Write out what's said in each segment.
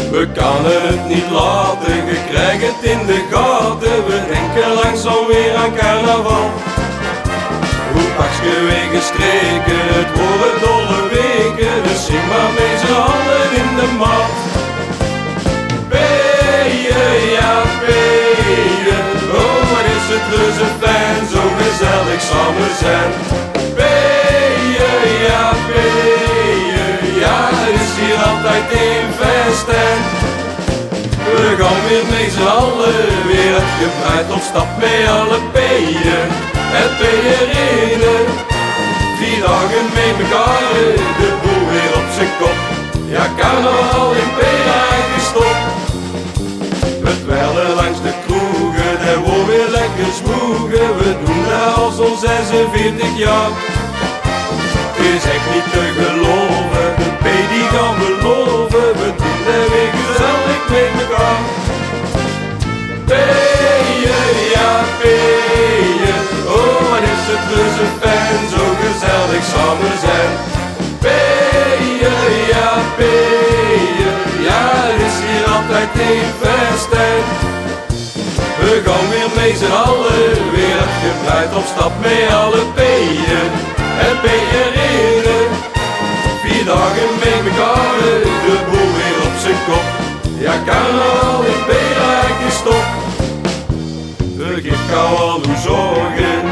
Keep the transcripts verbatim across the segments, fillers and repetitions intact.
We kunnen het niet laten, je krijgt het in de gaten. We denken langzaam weer aan carnaval. Hoe pakje weer gestreken, het worden dolle weken. Dus zing maar mee z'n allen in de maat. Peeën, ja peeën, oh wat is het reuze fijn, zo gezellig samen zijn. Peeën, ja peeën, ja het is hier altijd een festijn. We gaan weer mee z'n allen, weer uitgebreid op stap met alle peeën en peeërinnen. Vier dagen mee mekaar, de boel weer op zijn kop. Ja, carnaval in Peerijk gestopt. We dweilen langs de kroegen, daar wordt weer lekker zwoegen. We doen dat al zo'n zesenveertig jaar. Het is echt niet te geloven, de P die gaan beloven. We doen dat weer gezellig met mekaar. Peeën, ja peeën, oh wat is het reuze fijn, zo gezellig samen zijn. Peeën, ja peeën, ja het is hier altijd een festijn. We gaan weer mee z'n allen, weer uitgebreid op stap met alle peeën en peeërinnen. Vier dagen mee mekaar, de boel weer op zijn kop. Ja, carnaval in Peerijk is top. Vergeet gauw al uw zorgen,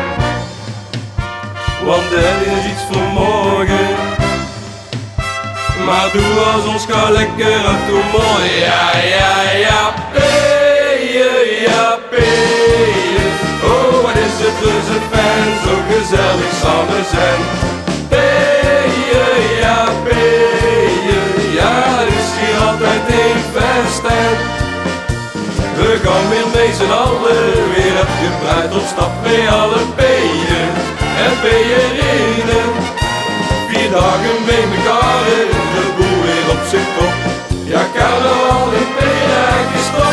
want er is iets voor morgen. Maar doe als ons ga lekker aan toe mooi. Ja, ja, ja, peeën, ja peeën, oh wat is het reuze fijn, zo gezellig samen zijn. Peeën, ja peeën, ja het is hier altijd een festijn. We gaan weer mee z'n allen, weer uitgebreid op stap met alle peeën en peeërinnen. Vier dagen mee mekaar, de boel weer op zijn kop. Ja, carnaval in Peerijk is top.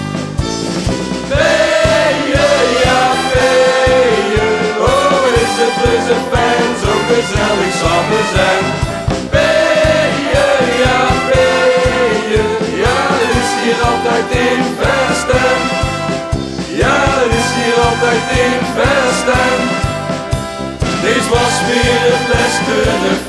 Peeën, ja peeën, oh wat is het reuze fijn, zo gezellig samen zijn. Peeën, ja peeën, ja het is hier altijd een festijn. Ja, het is hier altijd een festijn. Deze was weer het beste.